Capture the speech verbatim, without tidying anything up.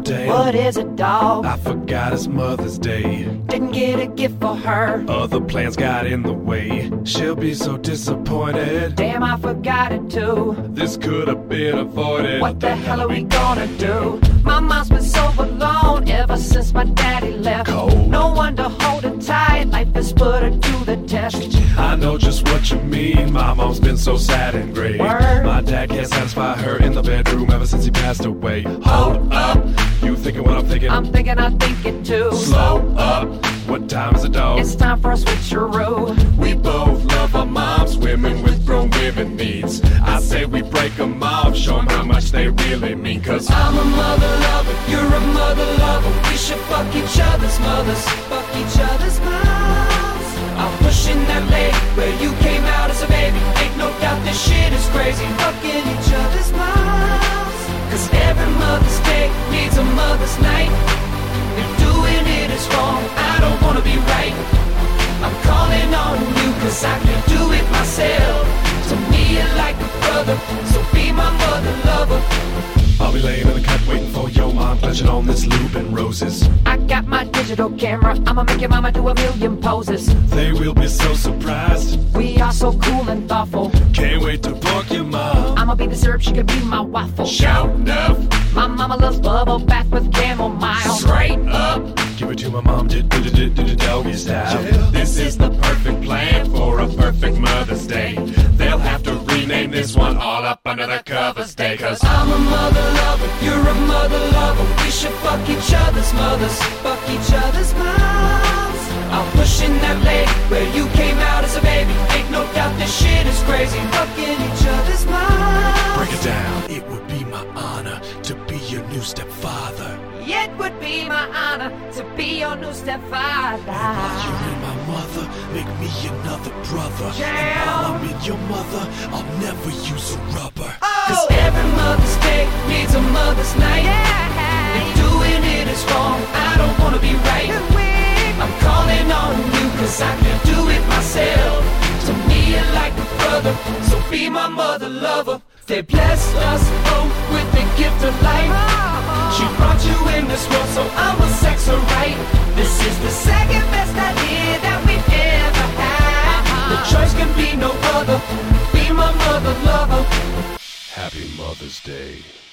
damn. What is it, dog? I forgot it's Mother's Day. Didn't get a gift for her. Other plans got in the way. She'll be so disappointed. Damn, I forgot it too. This could have been avoided. What the hell are we gonna do? My mom's been so alone ever since my daddy left. Cold. No one to hold her tight. Life has put her to the test. I know just what you mean. My mom's been so sad and gray. Word. My dad can't satisfy her in the bedroom ever since he passed away. Hold up, you thinking what I'm thinking? I'm thinking I think it too. Slow up, what time is it, dog? It's time for a switcheroo. We both love our moms, women with grown women needs. I say we break them off, show them how much they really mean. Cause I'm a mother lover, you're a mother lover. We should fuck each other's mothers, fuck each other's moms. I'm pushing that lady where you came out as a baby. Ain't no doubt this shit is crazy, fucking each other's moms. Cause every Mother's Day needs a mother's night. If doing it is wrong, I don't wanna be right. I'm calling on you cause I can do it myself. To me you're like a brother, so be my mother lover. I'll be laying in the cut waiting for your mom, clutching on this loop and roses. I got my digital camera, I'ma make your mama do a million poses. They will be so surprised. We are so cool and thoughtful. Can't wait to book your mom. I'ma be the syrup, she could be my waffle. Shout enough, My mama loves bubble bath with chamomile. straight up. Give it to my mom, did did did did doggy style. This is the perfect plan for a perfect Mother's Day. They'll have to rename this one all up under the covers day. Cause I'm a mother lover, you're a mother lover. We should fuck each other's mothers, fuck each other's moms. I'm pushing that leg where you came out as a baby. Ain't no doubt this shit is crazy, fucking each other's moms. break it down. It would be my honor to be your new stepfather. It would be my honor to be your new stepfather. While you're in my mother, make me another brother. Yeah. And while I'm in your mother, I'll never use a rubber. Cause every Mother's Day needs a mother's night. If doing it is wrong, I don't wanna be right. I'm calling on you cause I can do it myself. To me you're like a brother, so be my mother lover. They blessed us both with the gift of life. She brought you in this world, so I'ma sex her right. This is the second best idea that we've ever had. The choice can be no other, be my mother lover. Happy Mother's Day.